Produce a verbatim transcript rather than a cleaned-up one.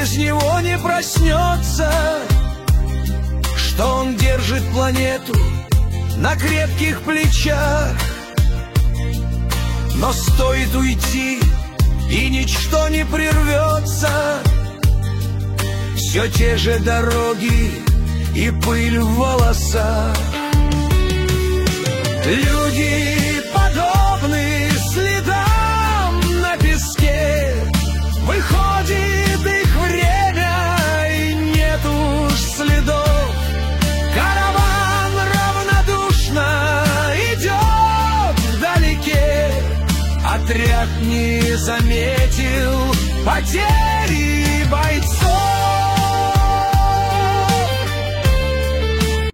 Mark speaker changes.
Speaker 1: из него не проснется, что он держит планету на крепких плечах. Но стоит уйти, и ничто не прервется. Все те же дороги и пыль в волосах. Люди подобны следам на песке. Выходит их время, и нет уж следов. Караван равнодушно идет вдалеке. Отряд не заметил потерь